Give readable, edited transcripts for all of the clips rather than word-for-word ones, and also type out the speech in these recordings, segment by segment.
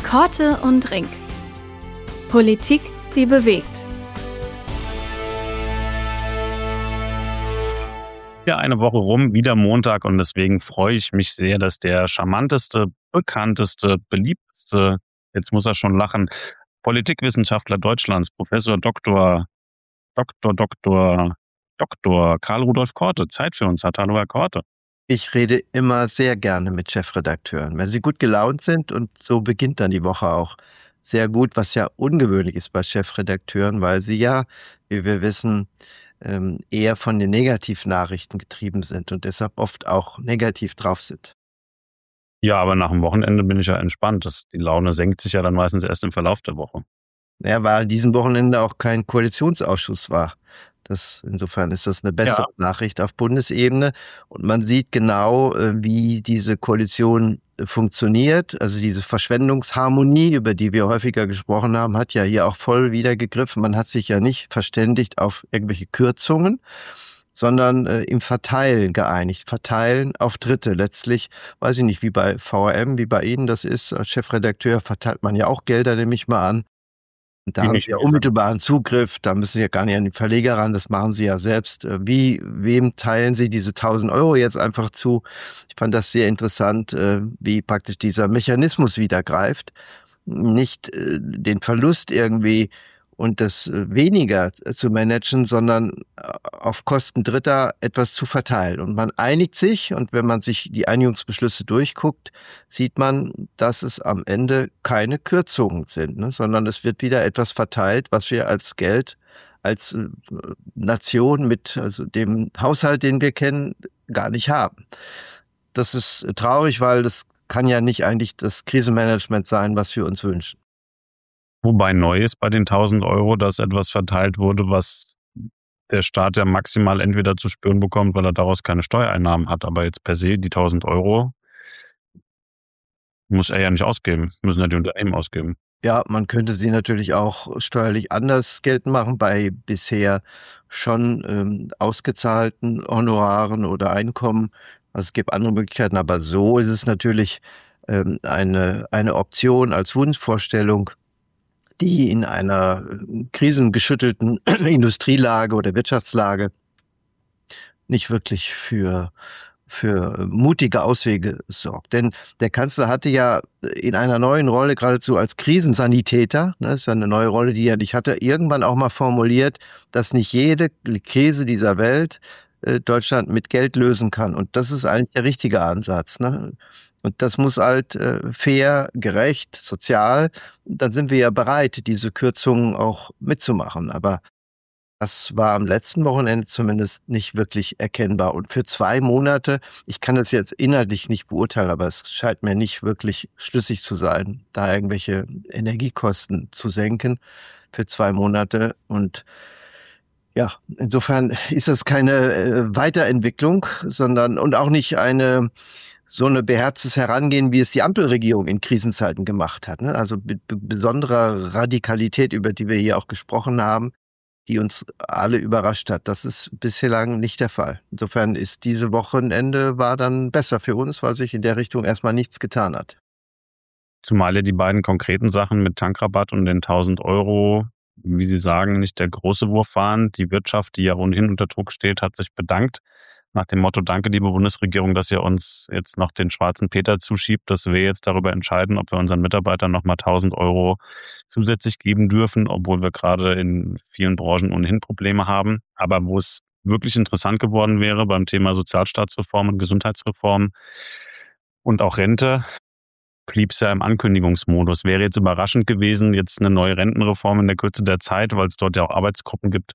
Korte und Rink. Politik, die bewegt. Ja, eine Woche rum, wieder Montag, und deswegen freue ich mich sehr, dass der charmanteste, bekannteste, beliebteste, jetzt muss er schon lachen, Politikwissenschaftler Deutschlands, Professor Dr. Karl Rudolf Korte Zeit für uns hat. Hallo, Herr Korte. Ich rede immer sehr gerne mit Chefredakteuren, wenn sie gut gelaunt sind, und so beginnt dann die Woche auch sehr gut, was ja ungewöhnlich ist bei Chefredakteuren, weil sie ja, wie wir wissen, eher von den Negativnachrichten getrieben sind und deshalb oft auch negativ drauf sind. Ja, aber nach dem Wochenende bin ich ja entspannt. Die Laune senkt sich ja dann meistens erst im Verlauf der Woche. Ja, weil an diesem Wochenende auch kein Koalitionsausschuss war. Insofern ist das eine bessere Nachricht auf Bundesebene. Und man sieht genau, wie diese Koalition funktioniert. Also diese Verschwendungsharmonie, über die wir häufiger gesprochen haben, hat ja hier auch voll wieder gegriffen. Man hat sich ja nicht verständigt auf irgendwelche Kürzungen, sondern im Verteilen geeinigt. Verteilen auf Dritte. Letztlich, weiß ich nicht, wie bei VRM, wie bei Ihnen das ist. Als Chefredakteur verteilt man ja auch Gelder, nehme ich mal an. Und da haben Sie ja unmittelbaren Zugriff, da müssen Sie ja gar nicht an den Verleger ran, das machen Sie ja selbst. Wem teilen Sie diese 1.000 Euro jetzt einfach zu? Ich fand das sehr interessant, wie praktisch dieser Mechanismus wieder greift. Nicht den Verlust irgendwie und das weniger zu managen, sondern auf Kosten Dritter etwas zu verteilen. Und man einigt sich, und wenn man sich die Einigungsbeschlüsse durchguckt, sieht man, dass es am Ende keine Kürzungen sind, ne? Sondern es wird wieder etwas verteilt, was wir als Geld, als Nation mit dem Haushalt, den wir kennen, gar nicht haben. Das ist traurig, weil das kann ja nicht eigentlich das Krisenmanagement sein, was wir uns wünschen. Wobei neu ist bei den 1.000 Euro, dass etwas verteilt wurde, was der Staat ja maximal entweder zu spüren bekommt, weil er daraus keine Steuereinnahmen hat. Aber jetzt per se die 1.000 Euro muss er ja nicht ausgeben, müssen ja die Unternehmen ausgeben. Ja, man könnte sie natürlich auch steuerlich anders geltend machen, bei bisher schon ausgezahlten Honoraren oder Einkommen. Also es gibt andere Möglichkeiten, aber so ist es natürlich eine Option als Wunschvorstellung, die in einer krisengeschüttelten Industrielage oder Wirtschaftslage nicht wirklich für mutige Auswege sorgt. Denn der Kanzler hatte ja in einer neuen Rolle, geradezu als Krisensanitäter, das ist ja eine neue Rolle, die er nicht hatte, irgendwann auch mal formuliert, dass nicht jede Krise dieser Welt Deutschland mit Geld lösen kann. Und das ist eigentlich der richtige Ansatz, ne? Und das muss halt fair, gerecht, sozial. Dann sind wir ja bereit, diese Kürzungen auch mitzumachen. Aber das war am letzten Wochenende zumindest nicht wirklich erkennbar. Und für 2 Monate, ich kann das jetzt inhaltlich nicht beurteilen, aber es scheint mir nicht wirklich schlüssig zu sein, da irgendwelche Energiekosten zu senken für 2 Monate. Und ja, insofern ist das keine Weiterentwicklung, sondern und auch nicht so eine beherztes Herangehen, wie es die Ampelregierung in Krisenzeiten gemacht hat, ne? Also mit besonderer Radikalität, über die wir hier auch gesprochen haben, die uns alle überrascht hat. Das ist bislang nicht der Fall. Insofern ist diese Wochenende war dann besser für uns, weil sich in der Richtung erstmal nichts getan hat. Zumal ja die beiden konkreten Sachen mit Tankrabatt und den 1.000 Euro, wie Sie sagen, nicht der große Wurf waren. Die Wirtschaft, die ja ohnehin unter Druck steht, hat sich bedankt. Nach dem Motto, danke liebe Bundesregierung, dass ihr uns jetzt noch den schwarzen Peter zuschiebt, dass wir jetzt darüber entscheiden, ob wir unseren Mitarbeitern nochmal 1.000 Euro zusätzlich geben dürfen, obwohl wir gerade in vielen Branchen ohnehin Probleme haben. Aber wo es wirklich interessant geworden wäre beim Thema Sozialstaatsreform und Gesundheitsreform und auch Rente, blieb es ja im Ankündigungsmodus. Wäre jetzt überraschend gewesen, jetzt eine neue Rentenreform in der Kürze der Zeit, weil es dort ja auch Arbeitsgruppen gibt,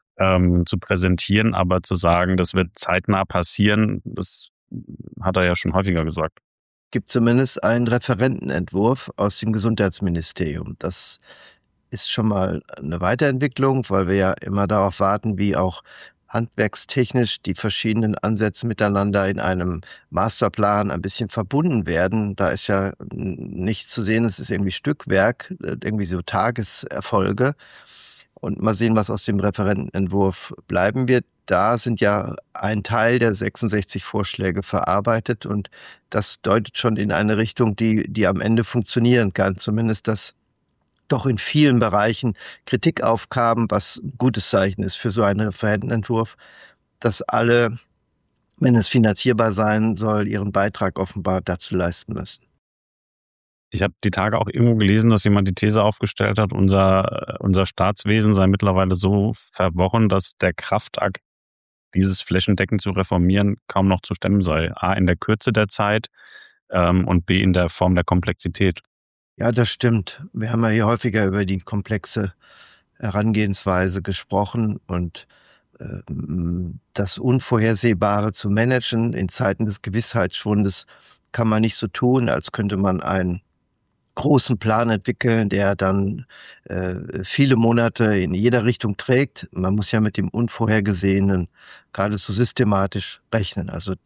zu präsentieren, aber zu sagen, das wird zeitnah passieren, das hat er ja schon häufiger gesagt. Gibt zumindest einen Referentenentwurf aus dem Gesundheitsministerium. Das ist schon mal eine Weiterentwicklung, weil wir ja immer darauf warten, wie auch handwerkstechnisch die verschiedenen Ansätze miteinander in einem Masterplan ein bisschen verbunden werden. Da ist ja nichts zu sehen, es ist irgendwie Stückwerk, irgendwie so Tageserfolge. und mal sehen, was aus dem Referentenentwurf bleiben wird. Da sind ja ein Teil der 66 Vorschläge verarbeitet und das deutet schon in eine Richtung, die am Ende funktionieren kann. Zumindest, dass doch in vielen Bereichen Kritik aufkam, was ein gutes Zeichen ist für so einen Referentenentwurf, dass alle, wenn es finanzierbar sein soll, ihren Beitrag offenbar dazu leisten müssen. Ich habe die Tage auch irgendwo gelesen, dass jemand die These aufgestellt hat, unser Staatswesen sei mittlerweile so verworren, dass der Kraftakt, dieses flächendeckend zu reformieren, kaum noch zu stemmen sei. A, in der Kürze der Zeit und B, in der Form der Komplexität. Ja, das stimmt. Wir haben ja hier häufiger über die komplexe Herangehensweise gesprochen und das Unvorhersehbare zu managen in Zeiten des Gewissheitsschwundes kann man nicht so tun, als könnte man einen großen Plan entwickeln, der dann viele Monate in jeder Richtung trägt. Man muss ja mit dem Unvorhergesehenen geradezu systematisch rechnen. Also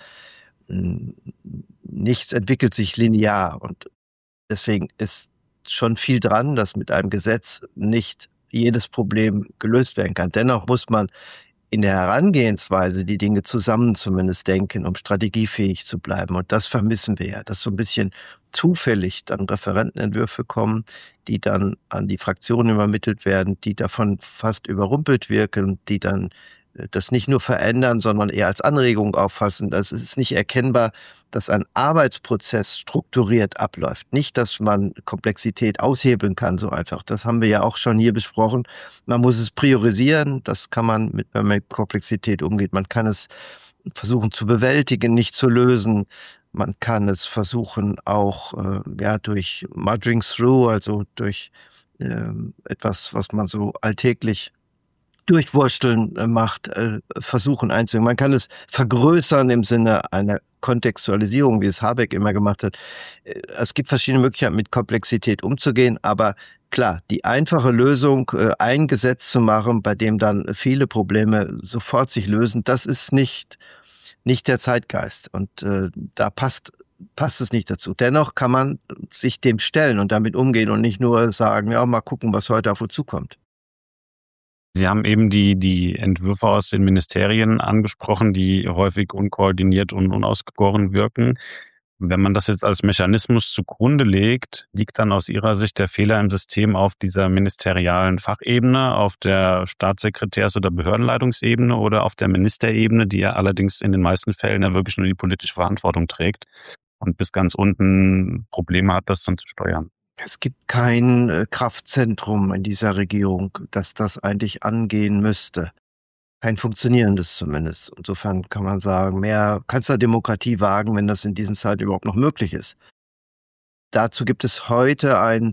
nichts entwickelt sich linear und deswegen ist schon viel dran, dass mit einem Gesetz nicht jedes Problem gelöst werden kann. Dennoch muss man in der Herangehensweise die Dinge zusammen zumindest denken, um strategiefähig zu bleiben. Und das vermissen wir ja, dass so ein bisschen zufällig dann Referentenentwürfe kommen, die dann an die Fraktionen übermittelt werden, die davon fast überrumpelt wirken, die dann das nicht nur verändern, sondern eher als Anregung auffassen. Das ist nicht erkennbar, dass ein Arbeitsprozess strukturiert abläuft. Nicht, dass man Komplexität aushebeln kann, so einfach. Das haben wir ja auch schon hier besprochen. Man muss es priorisieren. Das kann man, wenn man mit Komplexität umgeht. Man kann es versuchen zu bewältigen, nicht zu lösen. Man kann es versuchen auch durch muddering through, also durch etwas, was man so alltäglich durchwursteln macht, versuchen einzugehen. Man kann es vergrößern im Sinne einer Kontextualisierung, wie es Habeck immer gemacht hat. Es gibt verschiedene Möglichkeiten, mit Komplexität umzugehen, aber klar, die einfache Lösung, ein Gesetz zu machen, bei dem dann viele Probleme sofort sich lösen, das ist nicht der Zeitgeist und da passt es nicht dazu. Dennoch kann man sich dem stellen und damit umgehen und nicht nur sagen, ja, mal gucken, was heute auf uns zukommt. Sie haben eben die Entwürfe aus den Ministerien angesprochen, die häufig unkoordiniert und unausgegoren wirken. Wenn man das jetzt als Mechanismus zugrunde legt, liegt dann aus Ihrer Sicht der Fehler im System auf dieser ministerialen Fachebene, auf der Staatssekretärs- oder Behördenleitungsebene oder auf der Ministerebene, die ja allerdings in den meisten Fällen ja wirklich nur die politische Verantwortung trägt und bis ganz unten Probleme hat, das dann zu steuern? Es gibt kein Kraftzentrum in dieser Regierung, das das eigentlich angehen müsste. Kein funktionierendes zumindest. Insofern kann man sagen, mehr Kanzlerdemokratie wagen, wenn das in diesen Zeiten überhaupt noch möglich ist. Dazu gibt es heute ein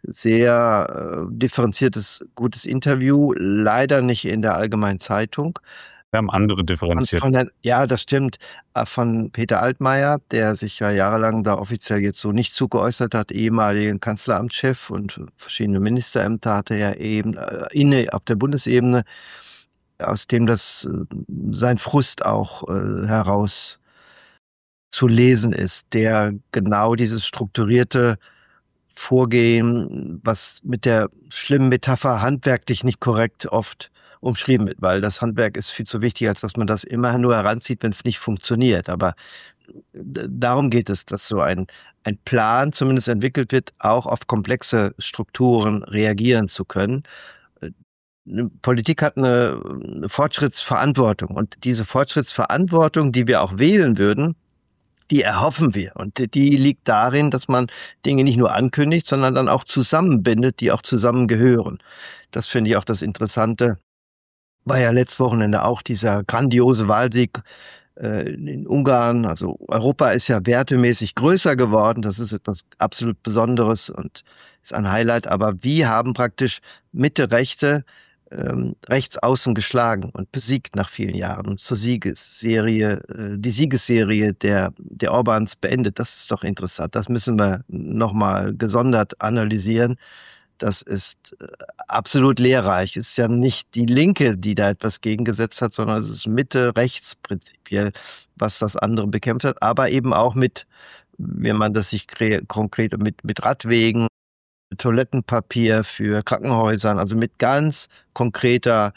sehr differenziertes, gutes Interview, leider nicht in der Allgemeinen Zeitung. Wir haben andere differenziert. Ja, das stimmt. Von Peter Altmaier, der sich ja jahrelang da offiziell jetzt so nicht zugeäußert hat, ehemaligen Kanzleramtschef und verschiedene Ministerämter hatte er eben inne auf der Bundesebene, aus dem das sein Frust auch heraus zu lesen ist, der genau dieses strukturierte Vorgehen, was mit der schlimmen Metapher handwerklich nicht korrekt oft umschrieben wird, weil das Handwerk ist viel zu wichtig, als dass man das immer nur heranzieht, wenn es nicht funktioniert. Aber darum geht es, dass so ein Plan zumindest entwickelt wird, auch auf komplexe Strukturen reagieren zu können. Politik hat eine Fortschrittsverantwortung und diese Fortschrittsverantwortung, die wir auch wählen würden, die erhoffen wir. Und die liegt darin, dass man Dinge nicht nur ankündigt, sondern dann auch zusammenbindet, die auch zusammengehören. Das finde ich auch das Interessante. War ja letztes Wochenende auch dieser grandiose Wahlsieg in Ungarn. Also Europa ist ja wertemäßig größer geworden. Das ist etwas absolut Besonderes und ist ein Highlight. Aber wir haben praktisch Mitte, Rechte rechts außen geschlagen und besiegt nach vielen Jahren und zur Siegesserie, die Siegesserie der Orbáns beendet. Das ist doch interessant. Das müssen wir nochmal gesondert analysieren. Das ist absolut lehrreich. Es ist ja nicht die Linke, die da etwas gegengesetzt hat, sondern es ist Mitte, rechts prinzipiell, was das andere bekämpft hat, aber eben auch mit, wenn man das sich konkret mit Radwegen, Toilettenpapier für Krankenhäusern, also mit ganz konkreter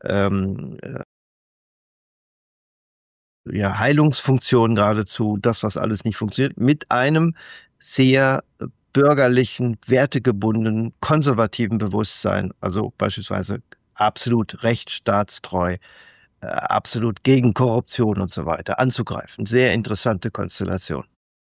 Heilungsfunktion geradezu, das, was alles nicht funktioniert, mit einem sehr bürgerlichen, wertegebundenen, konservativen Bewusstsein, also beispielsweise absolut rechtsstaatstreu, absolut gegen Korruption und so weiter, anzugreifen. Sehr interessante Konstellation.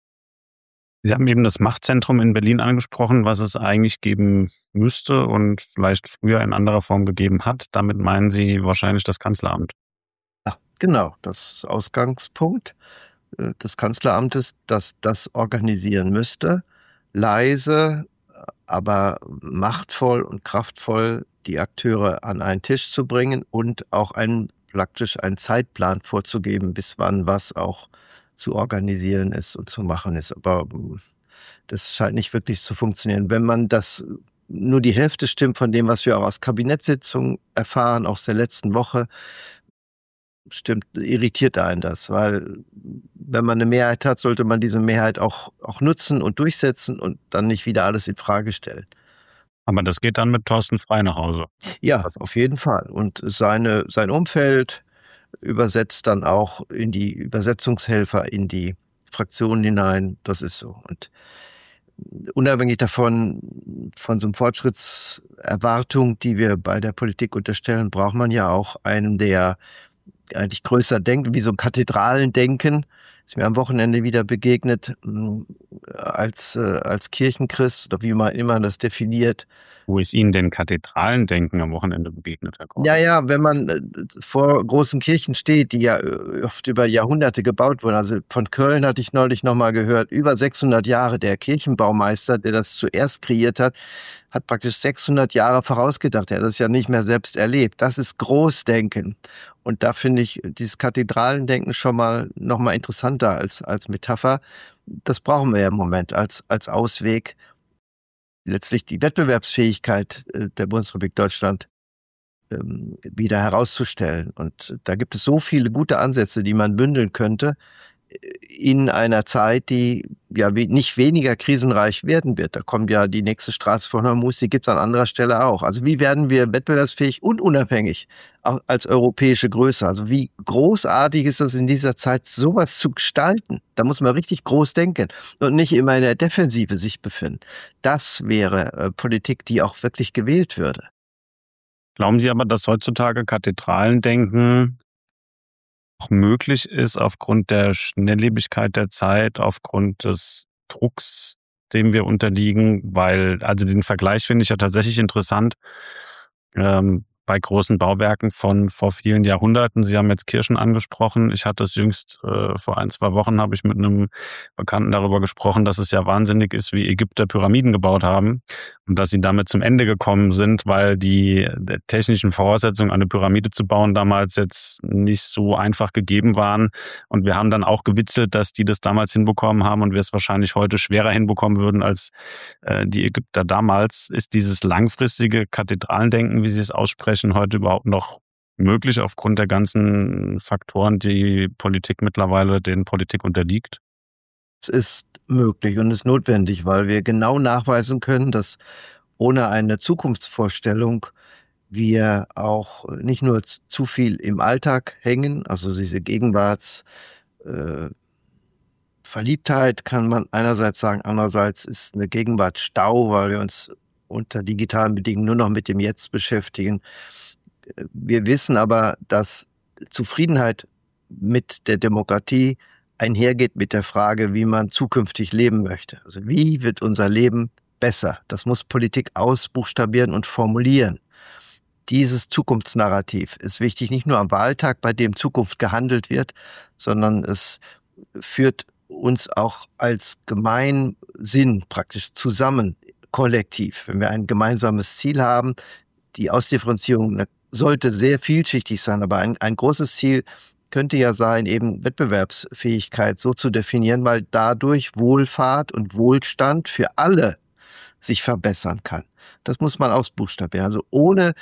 Sie haben eben das Machtzentrum in Berlin angesprochen, was es eigentlich geben müsste und vielleicht früher in anderer Form gegeben hat. Damit meinen Sie wahrscheinlich das Kanzleramt. Ja, genau, das ist Ausgangspunkt des Kanzleramtes, das das organisieren müsste, leise, aber machtvoll und kraftvoll die Akteure an einen Tisch zu bringen und auch praktisch einen Zeitplan vorzugeben, bis wann was auch zu organisieren ist und zu machen ist. Aber das scheint nicht wirklich zu funktionieren. Wenn man das nur die Hälfte stimmt von dem, was wir auch aus Kabinettssitzungen erfahren, aus der letzten Woche, stimmt, irritiert einen das, weil wenn man eine Mehrheit hat, sollte man diese Mehrheit auch nutzen und durchsetzen und dann nicht wieder alles in Frage stellen. Aber das geht dann mit Thorsten Frey nach Hause. Ja, auf jeden Fall. Und sein Umfeld übersetzt dann auch in die Übersetzungshelfer in die Fraktionen hinein. Das ist so. Und unabhängig davon, von so einer Fortschrittserwartung, die wir bei der Politik unterstellen, braucht man ja auch einen, der eigentlich größer denkt, wie so ein Kathedralendenken. Ist mir am Wochenende wieder begegnet, als Kirchenchrist, oder wie man immer das definiert. Wo ist Ihnen denn Kathedralendenken am Wochenende begegnet, Herr Korte? Ja, wenn man vor großen Kirchen steht, die ja oft über Jahrhunderte gebaut wurden. Also von Köln hatte ich neulich nochmal gehört, über 600 Jahre. Der Kirchenbaumeister, der das zuerst kreiert hat praktisch 600 Jahre vorausgedacht. Er hat das ja nicht mehr selbst erlebt. Das ist Großdenken. Und da finde ich dieses Kathedralendenken schon mal noch mal interessanter als Metapher. Das brauchen wir ja im Moment als Ausweg, letztlich die Wettbewerbsfähigkeit der Bundesrepublik Deutschland wieder herauszustellen. Und da gibt es so viele gute Ansätze, die man bündeln könnte in einer Zeit, die ja nicht weniger krisenreich werden wird. Da kommt ja die nächste Straße von Hormuz, die gibt es an anderer Stelle auch. Also wie werden wir wettbewerbsfähig und unabhängig auch als europäische Größe? Also wie großartig ist das in dieser Zeit, sowas zu gestalten? Da muss man richtig groß denken und nicht immer in der Defensive sich befinden. Das wäre Politik, die auch wirklich gewählt würde. Glauben Sie aber, dass heutzutage Kathedralendenken auch möglich ist aufgrund der Schnelllebigkeit der Zeit, aufgrund des Drucks, dem wir unterliegen? Weil, also den Vergleich finde ich ja tatsächlich interessant. Bei großen Bauwerken von vor vielen Jahrhunderten. Sie haben jetzt Kirchen angesprochen. Ich hatte es jüngst, vor 1-2 Wochen habe ich mit einem Bekannten darüber gesprochen, dass es ja wahnsinnig ist, wie Ägypter Pyramiden gebaut haben und dass sie damit zum Ende gekommen sind, weil die technischen Voraussetzungen, eine Pyramide zu bauen, damals jetzt nicht so einfach gegeben waren. Und wir haben dann auch gewitzelt, dass die das damals hinbekommen haben und wir es wahrscheinlich heute schwerer hinbekommen würden als die Ägypter damals. Ist dieses langfristige Kathedralendenken, wie Sie es aussprechen, heute überhaupt noch möglich aufgrund der ganzen Faktoren, die Politik mittlerweile den Politik unterliegt? Es ist möglich und ist notwendig, weil wir genau nachweisen können, dass ohne eine Zukunftsvorstellung wir auch nicht nur zu viel im Alltag hängen, also diese Verliebtheit kann man einerseits sagen, andererseits ist eine Gegenwart Stau, weil wir uns unter digitalen Bedingungen nur noch mit dem Jetzt beschäftigen. Wir wissen aber, dass Zufriedenheit mit der Demokratie einhergeht mit der Frage, wie man zukünftig leben möchte. Also wie wird unser Leben besser? Das muss Politik ausbuchstabieren und formulieren. Dieses Zukunftsnarrativ ist wichtig, nicht nur am Wahltag, bei dem Zukunft gehandelt wird, sondern es führt uns auch als Gemeinsinn praktisch zusammen, kollektiv. Wenn wir ein gemeinsames Ziel haben, die Ausdifferenzierung sollte sehr vielschichtig sein, aber ein großes Ziel könnte ja sein, eben Wettbewerbsfähigkeit so zu definieren, weil dadurch Wohlfahrt und Wohlstand für alle sich verbessern kann. Das muss man ausbuchstabieren. Also ohne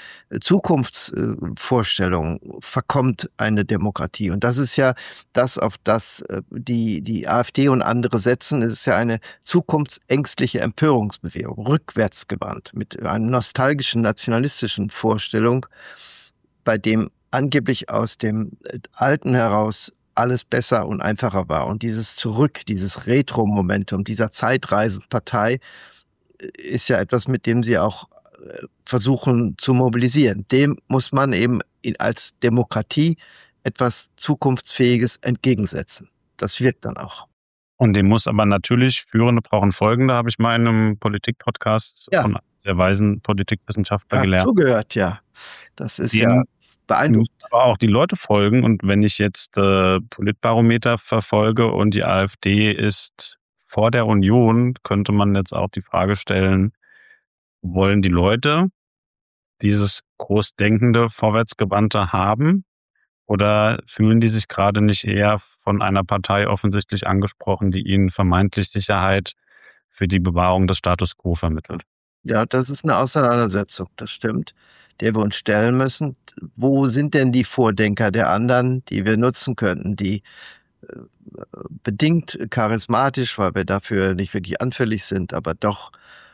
Zukunftsvorstellungen verkommt eine Demokratie. Und das ist ja das, auf das die AfD und andere setzen. Es ist ja eine zukunftsängstliche Empörungsbewegung, rückwärtsgewandt, mit einer nostalgischen, nationalistischen Vorstellung, bei dem angeblich aus dem Alten heraus alles besser und einfacher war. Und dieses Zurück, dieses Retro-Momentum dieser Zeitreisenpartei ist ja etwas, mit dem sie auch versuchen zu mobilisieren. Dem muss man eben als Demokratie etwas Zukunftsfähiges entgegensetzen. Das wirkt dann auch. Und dem muss aber natürlich Führende brauchen Folgende, habe ich mal in einem Politik-Podcast von einem sehr weisen Politikwissenschaftler gelernt. Zugehört, ja. Das ist ja beeindruckend. Aber auch die Leute folgen. Und wenn ich jetzt Politbarometer verfolge und die AfD ist vor der Union, könnte man jetzt auch die Frage stellen, wollen die Leute dieses großdenkende, vorwärtsgewandte haben? Oder fühlen die sich gerade nicht eher von einer Partei offensichtlich angesprochen, die ihnen vermeintlich Sicherheit für die Bewahrung des Status quo vermittelt? Ja, das ist eine Auseinandersetzung, das stimmt, der wir uns stellen müssen. Wo sind denn die Vordenker der anderen, die wir nutzen könnten, die bedingt charismatisch, weil wir dafür nicht wirklich anfällig sind, aber doch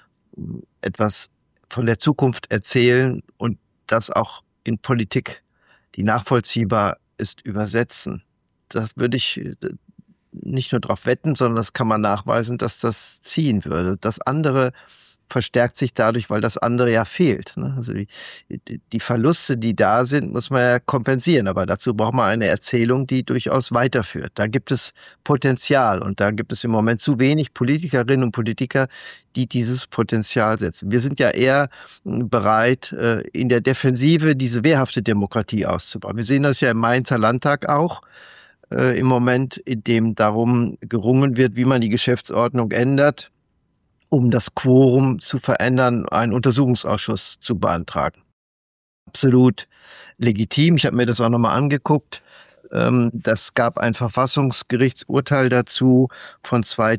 etwas von der Zukunft erzählen und das auch in Politik, die nachvollziehbar ist, übersetzen. Da würde ich nicht nur darauf wetten, sondern das kann man nachweisen, dass das ziehen würde. Das andere verstärkt sich dadurch, weil das andere ja fehlt. Also die Verluste, die da sind, muss man ja kompensieren. Aber dazu braucht man eine Erzählung, die durchaus weiterführt. Da gibt es Potenzial und da gibt es im Moment zu wenig Politikerinnen und Politiker, die dieses Potenzial setzen. Wir sind ja eher bereit, in der Defensive diese wehrhafte Demokratie auszubauen. Wir sehen das ja im Mainzer Landtag auch im Moment, in dem darum gerungen wird, wie man die Geschäftsordnung ändert, um das Quorum zu verändern, einen Untersuchungsausschuss zu beantragen. Absolut legitim. Ich habe mir das auch nochmal angeguckt. Das gab ein Verfassungsgerichtsurteil dazu von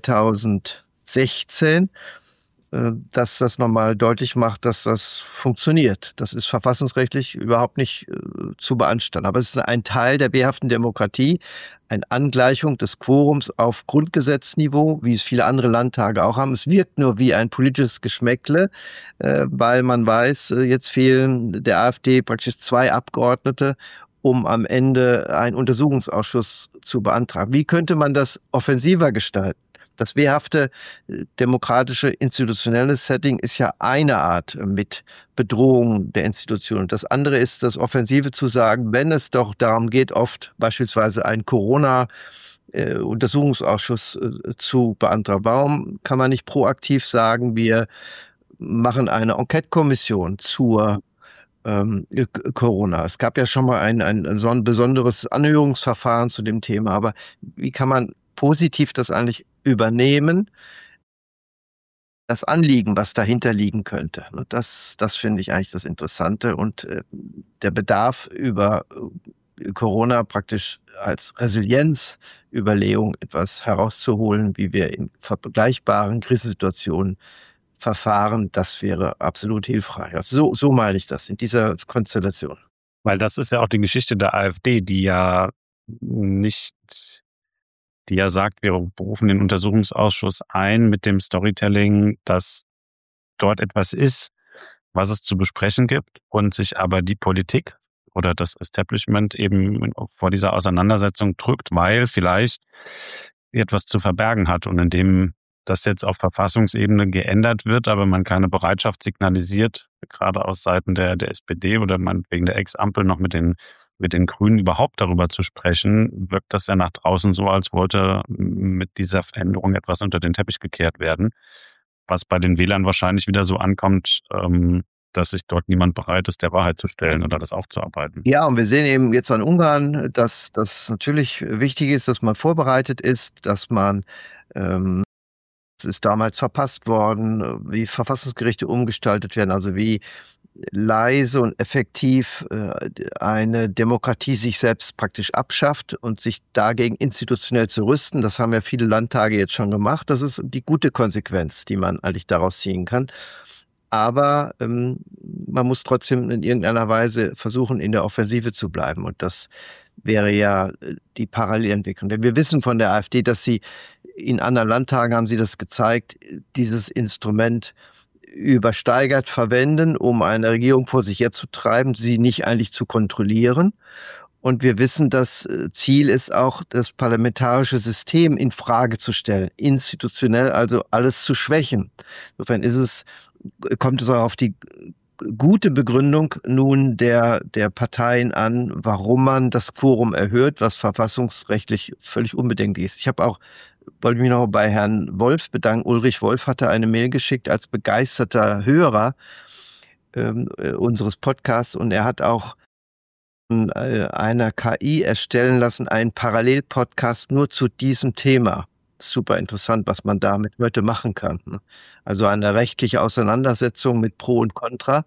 2016, dass das nochmal deutlich macht, dass das funktioniert. Das ist verfassungsrechtlich überhaupt nicht zu beanstanden. Aber es ist ein Teil der wehrhaften Demokratie, eine Angleichung des Quorums auf Grundgesetzniveau, wie es viele andere Landtage auch haben. Es wirkt nur wie ein politisches Geschmäckle, weil man weiß, jetzt fehlen der AfD praktisch 2 Abgeordnete, um am Ende einen Untersuchungsausschuss zu beantragen. Wie könnte man das offensiver gestalten? Das wehrhafte demokratische institutionelle Setting ist ja eine Art mit Bedrohung der Institutionen. Das andere ist das Offensive zu sagen, wenn es doch darum geht, oft beispielsweise einen Corona-Untersuchungsausschuss zu beantragen. Warum kann man nicht proaktiv sagen, wir machen eine Enquete-Kommission zur Corona? Es gab ja schon mal ein so ein besonderes Anhörungsverfahren zu dem Thema, aber wie kann man positiv das eigentlich übernehmen, das Anliegen, was dahinter liegen könnte. Das finde ich eigentlich das Interessante und der Bedarf über Corona praktisch als Resilienzüberlegung etwas herauszuholen, wie wir in vergleichbaren Krisensituationen verfahren, das wäre absolut hilfreich. Also so meine ich das in dieser Konstellation. Weil das ist ja auch die Geschichte der AfD, die ja sagt, wir berufen den Untersuchungsausschuss ein mit dem Storytelling, dass dort etwas ist, was es zu besprechen gibt und sich aber die Politik oder das Establishment eben vor dieser Auseinandersetzung drückt, weil vielleicht etwas zu verbergen hat. Und indem das jetzt auf Verfassungsebene geändert wird, aber man keine Bereitschaft signalisiert, gerade aus Seiten der SPD oder wegen der Ex-Ampel noch mit den Grünen überhaupt darüber zu sprechen, wirkt das ja nach draußen so, als wollte mit dieser Veränderung etwas unter den Teppich gekehrt werden, was bei den Wählern wahrscheinlich wieder so ankommt, dass sich dort niemand bereit ist, der Wahrheit zu stellen oder das aufzuarbeiten. Ja, und wir sehen eben jetzt an Ungarn, dass das natürlich wichtig ist, dass man vorbereitet ist, dass man es ist damals verpasst worden, wie Verfassungsgerichte umgestaltet werden, also wie leise und effektiv eine Demokratie sich selbst praktisch abschafft und sich dagegen institutionell zu rüsten. Das haben ja viele Landtage jetzt schon gemacht. Das ist die gute Konsequenz, die man eigentlich daraus ziehen kann. Aber man muss trotzdem in irgendeiner Weise versuchen, in der Offensive zu bleiben. Und das wäre ja die Parallelentwicklung. Denn wir wissen von der AfD, dass sie in anderen Landtagen, haben sie das gezeigt, dieses Instrument übersteigert verwenden, um eine Regierung vor sich herzutreiben, sie nicht eigentlich zu kontrollieren. Und wir wissen, das Ziel ist auch, das parlamentarische System in Frage zu stellen, institutionell also alles zu schwächen. Insofern kommt es auch auf die gute Begründung nun der Parteien an, warum man das Quorum erhöht, was verfassungsrechtlich völlig unbedenklich ist. Wollte mich noch bei Herrn Wolf bedanken. Ulrich Wolf hatte eine Mail geschickt als begeisterter Hörer unseres Podcasts, und er hat auch einer KI erstellen lassen, einen Parallelpodcast nur zu diesem Thema. Super interessant, was man damit heute machen kann. Also eine rechtliche Auseinandersetzung mit Pro und Contra.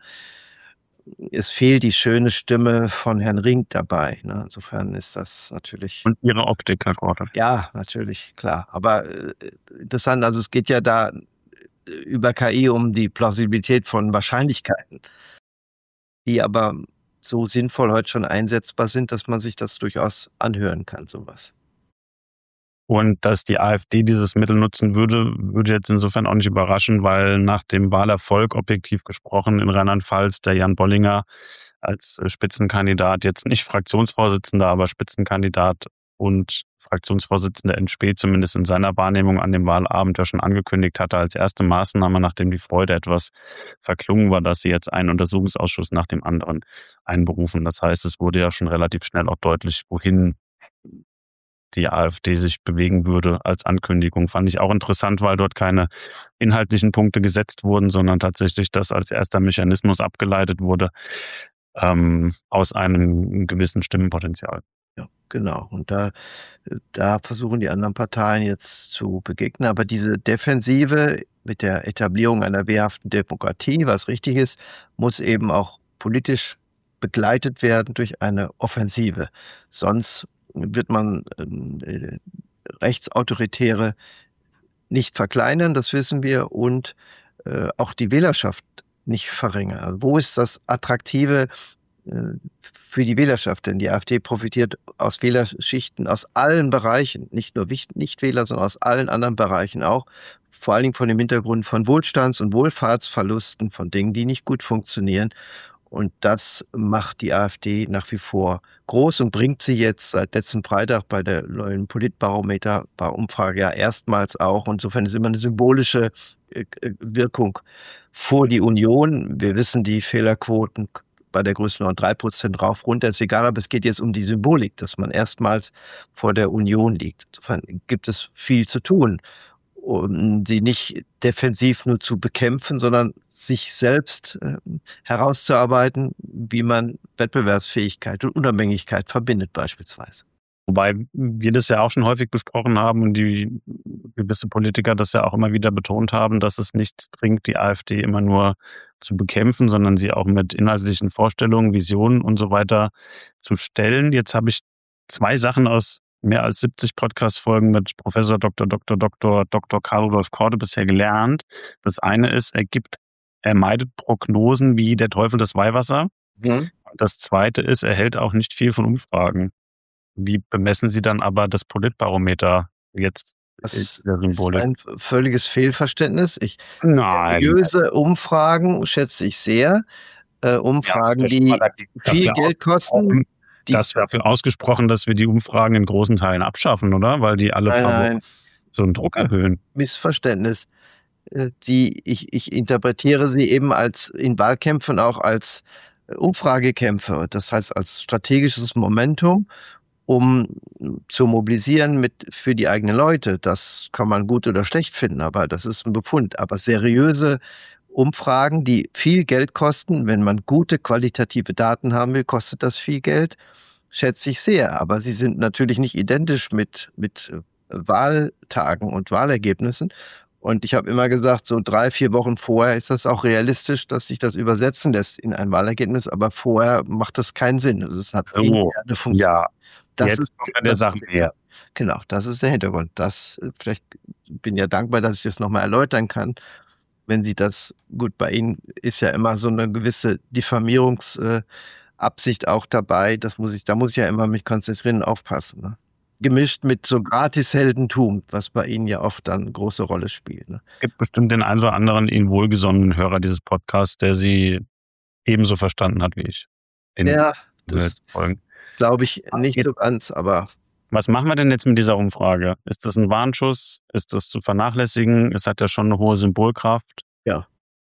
Es fehlt die schöne Stimme von Herrn Rinck dabei. Insofern ist das natürlich... Und Ihre Optik, Herr Korte. Ja, natürlich, klar. Aber interessant, also es geht ja da über KI um die Plausibilität von Wahrscheinlichkeiten, die aber so sinnvoll heute schon einsetzbar sind, dass man sich das durchaus anhören kann, sowas. Und dass die AfD dieses Mittel nutzen würde, würde jetzt insofern auch nicht überraschen, weil nach dem Wahlerfolg, objektiv gesprochen, in Rheinland-Pfalz der Jan Bollinger als Spitzenkandidat, jetzt nicht Fraktionsvorsitzender, aber Spitzenkandidat und Fraktionsvorsitzender in Späth, zumindest in seiner Wahrnehmung an dem Wahlabend ja schon angekündigt hatte, als erste Maßnahme, nachdem die Freude etwas verklungen war, dass sie jetzt einen Untersuchungsausschuss nach dem anderen einberufen. Das heißt, es wurde ja schon relativ schnell auch deutlich, wohin die AfD sich bewegen würde als Ankündigung. Fand ich auch interessant, weil dort keine inhaltlichen Punkte gesetzt wurden, sondern tatsächlich das als erster Mechanismus abgeleitet wurde aus einem gewissen Stimmenpotenzial. Ja, genau. Und da versuchen die anderen Parteien jetzt zu begegnen. Aber diese Defensive mit der Etablierung einer wehrhaften Demokratie, was richtig ist, muss eben auch politisch begleitet werden durch eine Offensive. Sonst wird man Rechtsautoritäre nicht verkleinern, das wissen wir, und auch die Wählerschaft nicht verringern. Also wo ist das Attraktive für die Wählerschaft? Denn die AfD profitiert aus Wählerschichten aus allen Bereichen, nicht nur Nichtwähler, sondern aus allen anderen Bereichen auch, vor allen Dingen von dem Hintergrund von Wohlstands- und Wohlfahrtsverlusten, von Dingen, die nicht gut funktionieren. Und das macht die AfD nach wie vor groß und bringt sie jetzt seit letzten Freitag bei der neuen Politbarometer-Umfrage ja erstmals auch. Und insofern ist immer eine symbolische Wirkung vor die Union. Wir wissen, die Fehlerquoten bei der Größenordnung 3% rauf, runter, ist egal, aber es geht jetzt um die Symbolik, dass man erstmals vor der Union liegt. Insofern gibt es viel zu tun, um sie nicht defensiv nur zu bekämpfen, sondern sich selbst herauszuarbeiten, wie man Wettbewerbsfähigkeit und Unabhängigkeit verbindet beispielsweise. Wobei wir das ja auch schon häufig besprochen haben und die gewisse Politiker das ja auch immer wieder betont haben, dass es nichts bringt, die AfD immer nur zu bekämpfen, sondern sie auch mit inhaltlichen Vorstellungen, Visionen und so weiter zu stellen. Jetzt habe ich 2 Sachen aus mehr als 70 Podcast-Folgen mit Professor Dr. Karl Rudolf Korte bisher gelernt. Das eine ist, er meidet Prognosen wie der Teufel das Weihwasser. Mhm. Das zweite ist, er hält auch nicht viel von Umfragen. Wie bemessen Sie dann aber das Politbarometer jetzt? Das ist ein völliges Fehlverständnis. Nein. Seriöse Umfragen schätze ich sehr. Umfragen, die viel Geld kosten. Das wäre dafür ausgesprochen, dass wir die Umfragen in großen Teilen abschaffen, oder? Weil die alle paar Wochen so einen Druck erhöhen. Missverständnis. Ich interpretiere sie eben in Wahlkämpfen auch als Umfragekämpfe. Das heißt als strategisches Momentum, um zu mobilisieren für die eigenen Leute. Das kann man gut oder schlecht finden, aber das ist ein Befund. Aber seriöse Umfragen, die viel Geld kosten, wenn man gute qualitative Daten haben will, kostet das viel Geld, schätze ich sehr. Aber sie sind natürlich nicht identisch mit Wahltagen und Wahlergebnissen. Und ich habe immer gesagt, so 3-4 Wochen vorher ist das auch realistisch, dass sich das übersetzen lässt in ein Wahlergebnis, aber vorher macht das keinen Sinn. Also es hat So, eine Funktion. ja, Das jetzt ist, kommen wir der Sache näher. genau, das ist der Hintergrund. Vielleicht bin ja dankbar, dass ich das nochmal erläutern kann. Wenn Sie das, gut, bei Ihnen ist ja immer so eine gewisse Diffamierungsabsicht auch dabei. Da muss ich ja immer mich konzentrieren und aufpassen. Ne? Gemischt mit so Gratisheldentum, was bei Ihnen ja oft dann eine große Rolle spielt. Ne? Es gibt bestimmt den einen oder anderen Ihnen wohlgesonnenen Hörer dieses Podcasts, der Sie ebenso verstanden hat wie ich. Ja, das Folgen. glaube ich nicht so ganz, aber. Was machen wir denn jetzt mit dieser Umfrage? Ist das ein Warnschuss? Ist das zu vernachlässigen? Es hat ja schon eine hohe Symbolkraft. Ja.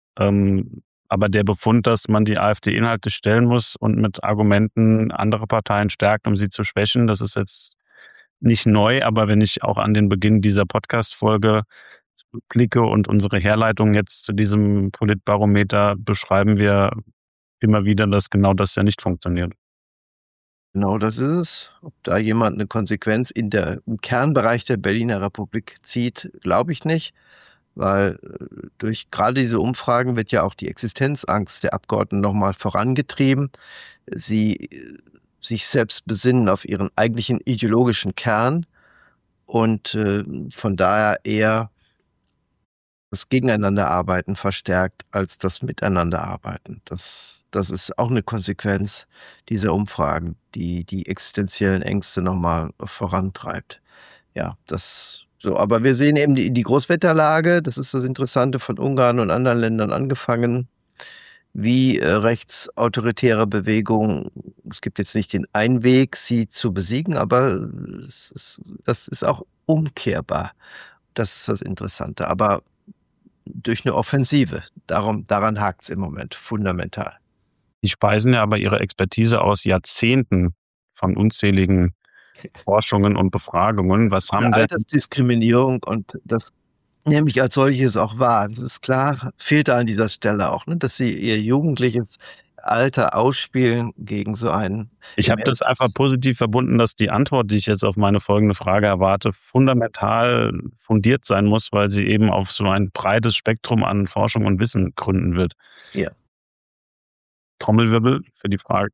Aber der Befund, dass man die AfD inhaltlich stellen muss und mit Argumenten andere Parteien stärkt, um sie zu schwächen, das ist jetzt nicht neu. Aber wenn ich auch an den Beginn dieser Podcast-Folge blicke und unsere Herleitung jetzt zu diesem Politbarometer, beschreiben wir immer wieder, dass genau das ja nicht funktioniert. Genau, das ist es. Ob da jemand eine Konsequenz im Kernbereich der Berliner Republik zieht, glaube ich nicht, weil durch gerade diese Umfragen wird ja auch die Existenzangst der Abgeordneten nochmal vorangetrieben. Sie sich selbst besinnen auf ihren eigentlichen ideologischen Kern und von daher eher das Gegeneinanderarbeiten verstärkt als das Miteinanderarbeiten. Das ist auch eine Konsequenz dieser Umfragen, die existenziellen Ängste nochmal vorantreibt. Ja, das so. Aber wir sehen eben die Großwetterlage, das ist das Interessante, von Ungarn und anderen Ländern angefangen, wie rechtsautoritäre Bewegungen, es gibt jetzt nicht den einen Weg, sie zu besiegen, aber das ist auch umkehrbar. Das ist das Interessante. Aber durch eine Offensive. Daran hakt es im Moment fundamental. Die speisen ja aber ihre Expertise aus Jahrzehnten von unzähligen Forschungen und Befragungen. Was haben denn Altersdiskriminierung, und das nehme ich als solches auch wahr. Das ist klar, fehlt da an dieser Stelle auch, ne, dass sie ihr jugendliches Alter ausspielen gegen so einen. Ich habe das einfach positiv verbunden, dass die Antwort, die ich jetzt auf meine folgende Frage erwarte, fundamental fundiert sein muss, weil sie eben auf so ein breites Spektrum an Forschung und Wissen gründen wird. Ja. Trommelwirbel für die Frage.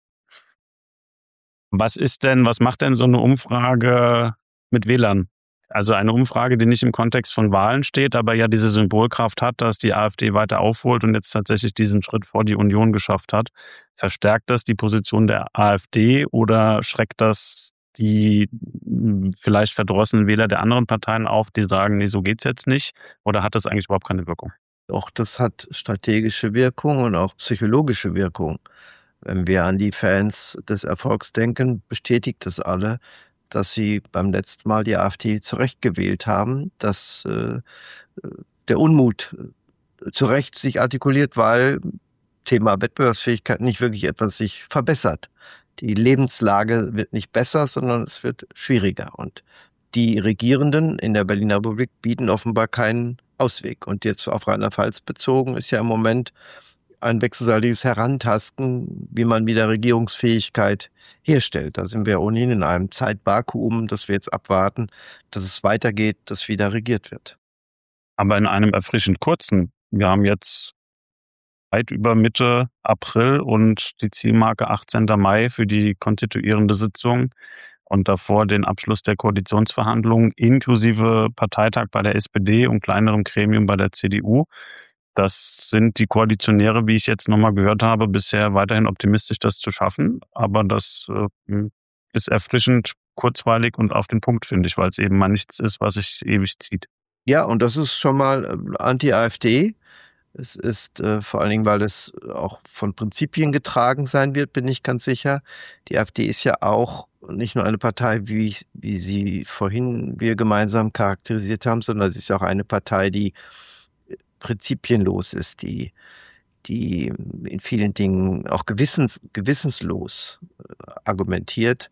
Was macht denn so eine Umfrage mit Wählern? Also eine Umfrage, die nicht im Kontext von Wahlen steht, aber ja diese Symbolkraft hat, dass die AfD weiter aufholt und jetzt tatsächlich diesen Schritt vor die Union geschafft hat. Verstärkt das die Position der AfD oder schreckt das die vielleicht verdrossenen Wähler der anderen Parteien auf, die sagen, nee, so geht's jetzt nicht? Oder hat das eigentlich überhaupt keine Wirkung? Doch, das hat strategische Wirkung und auch psychologische Wirkung. Wenn wir an die Fans des Erfolgs denken, bestätigt das alle, dass sie beim letzten Mal die AfD zurechtgewählt haben, dass der Unmut zu Recht sich artikuliert, weil Thema Wettbewerbsfähigkeit nicht wirklich etwas sich verbessert. Die Lebenslage wird nicht besser, sondern es wird schwieriger. Und die Regierenden in der Berliner Republik bieten offenbar keinen Ausweg. Und jetzt auf Rheinland-Pfalz bezogen ist ja im Moment ein wechselseitiges Herantasten, wie man wieder Regierungsfähigkeit herstellt. Da sind wir ohnehin in einem Zeitvakuum, das wir jetzt abwarten, dass es weitergeht, dass wieder regiert wird. Aber in einem erfrischend kurzen. Wir haben jetzt weit über Mitte April und die Zielmarke 18. Mai für die konstituierende Sitzung und davor den Abschluss der Koalitionsverhandlungen inklusive Parteitag bei der SPD und kleinerem Gremium bei der CDU. Das sind die Koalitionäre, wie ich jetzt nochmal gehört habe, bisher weiterhin optimistisch, das zu schaffen. Aber das ist erfrischend kurzweilig und auf den Punkt, finde ich, weil es eben mal nichts ist, was sich ewig zieht. Ja, und das ist schon mal anti-AfD. Es ist vor allen Dingen, weil es auch von Prinzipien getragen sein wird, bin ich ganz sicher. Die AfD ist ja auch nicht nur eine Partei, wie sie vorhin wir gemeinsam charakterisiert haben, sondern sie ist auch eine Partei, die prinzipienlos ist, die in vielen Dingen auch gewissenslos argumentiert.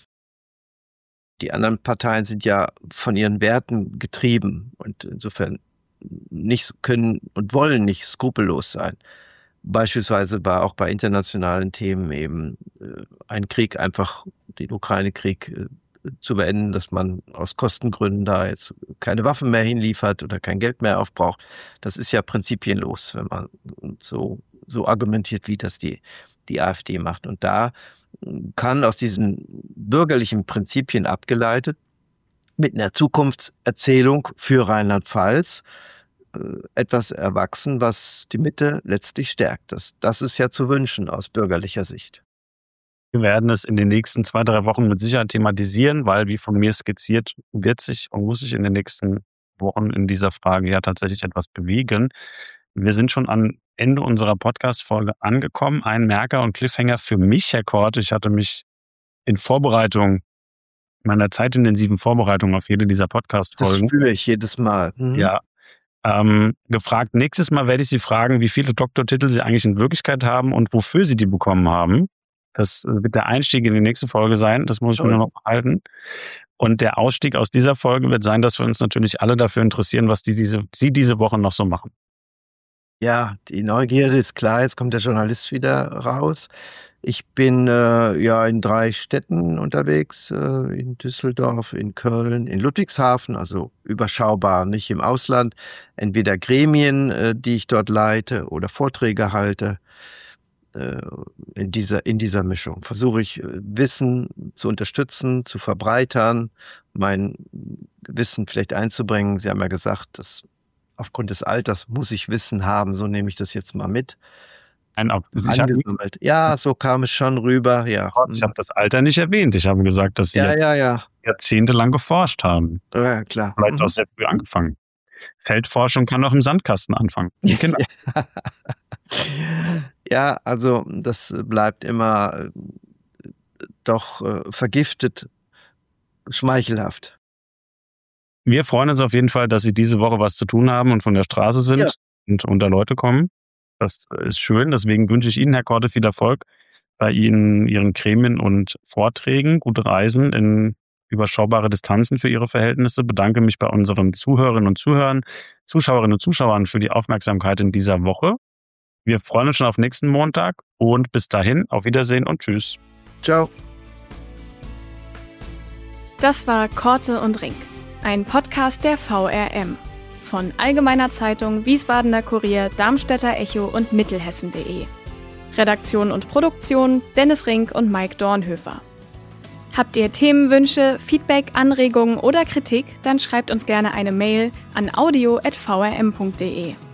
Die anderen Parteien sind ja von ihren Werten getrieben und insofern nicht können und wollen nicht skrupellos sein. Beispielsweise war auch bei internationalen Themen eben ein Krieg einfach, den Ukraine-Krieg, zu beenden, dass man aus Kostengründen da jetzt keine Waffen mehr hinliefert oder kein Geld mehr aufbraucht. Das ist ja prinzipienlos, wenn man so argumentiert, wie das die AfD macht. Und da kann aus diesen bürgerlichen Prinzipien abgeleitet mit einer Zukunftserzählung für Rheinland-Pfalz etwas erwachsen, was die Mitte letztlich stärkt. Das ist ja zu wünschen aus bürgerlicher Sicht. Wir werden es in den nächsten 2-3 Wochen mit Sicherheit thematisieren, weil, wie von mir skizziert, wird sich und muss sich in den nächsten Wochen in dieser Frage ja tatsächlich etwas bewegen. Wir sind schon am Ende unserer Podcast-Folge angekommen. Ein Merker und Cliffhanger für mich, Herr Korte. Ich hatte mich in Vorbereitung, meiner zeitintensiven Vorbereitung auf jede dieser Podcast-Folgen. Das spüre ich jedes Mal. Ja. Gefragt. Nächstes Mal werde ich Sie fragen, wie viele Doktortitel Sie eigentlich in Wirklichkeit haben und wofür Sie die bekommen haben. Das wird der Einstieg in die nächste Folge sein. Das muss ich mir nur noch behalten. Und der Ausstieg aus dieser Folge wird sein, dass wir uns natürlich alle dafür interessieren, was Sie diese Woche noch so machen. Ja, die Neugierde ist klar. Jetzt kommt der Journalist wieder raus. Ich bin in 3 Städten unterwegs, in Düsseldorf, in Köln, in Ludwigshafen, also überschaubar, nicht im Ausland. Entweder Gremien, die ich dort leite oder Vorträge halte. In dieser Mischung versuche ich, Wissen zu unterstützen, zu verbreitern, mein Wissen vielleicht einzubringen. Sie haben ja gesagt, dass aufgrund des Alters muss ich Wissen haben, so nehme ich das jetzt mal mit. Ja, so kam es schon rüber, ja. Ich habe das Alter nicht erwähnt. Ich habe gesagt, dass Sie jahrzehntelang geforscht haben. Ja, klar. Vielleicht auch sehr früh angefangen. Feldforschung kann auch im Sandkasten anfangen. Genau. Ja, also das bleibt immer doch vergiftet, schmeichelhaft. Wir freuen uns auf jeden Fall, dass Sie diese Woche was zu tun haben und von der Straße sind und unter Leute kommen. Das ist schön. Deswegen wünsche ich Ihnen, Herr Korte, viel Erfolg bei Ihren Gremien und Vorträgen. Gute Reisen in überschaubare Distanzen für Ihre Verhältnisse. Bedanke mich bei unseren Zuhörerinnen und Zuschauerinnen und Zuschauern für die Aufmerksamkeit in dieser Woche. Wir freuen uns schon auf nächsten Montag und bis dahin auf Wiedersehen und tschüss. Ciao. Das war Korte und Rink, ein Podcast der VRM von Allgemeiner Zeitung, Wiesbadener Kurier, Darmstädter Echo und Mittelhessen.de. Redaktion und Produktion Dennis Rink und Mike Dornhöfer. Habt ihr Themenwünsche, Feedback, Anregungen oder Kritik, dann schreibt uns gerne eine Mail an audio@vrm.de.